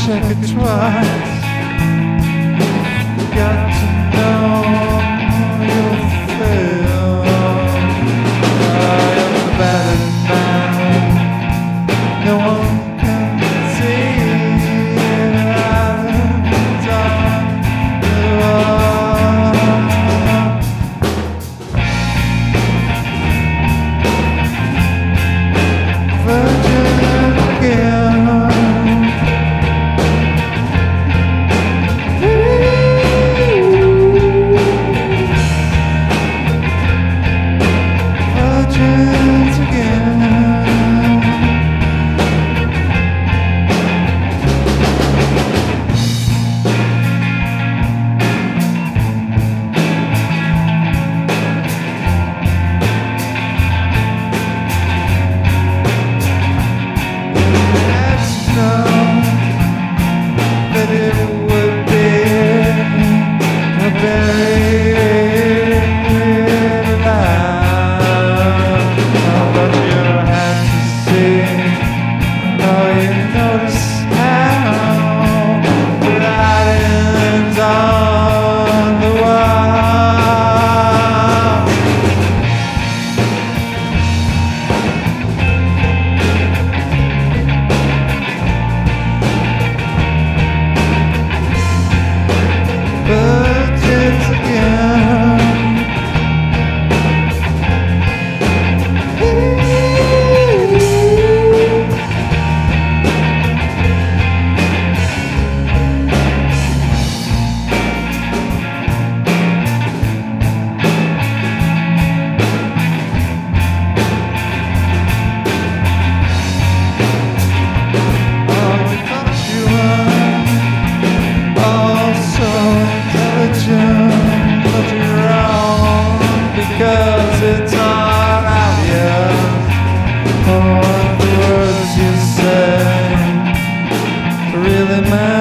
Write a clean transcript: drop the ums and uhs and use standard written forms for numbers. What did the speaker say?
check it twice. You got to know you'll fail. I am the battered man. No one can see it. I've done it all. Virgin again. Virgins again. Let's know that it would be a buried alive. Oh, but you had to see. Oh, you notice how the writing's on the wall. Virgins again. Oh, we thought you were all so intelligent, but you're wrong because it's all obvious. Oh, what the words you say really matter.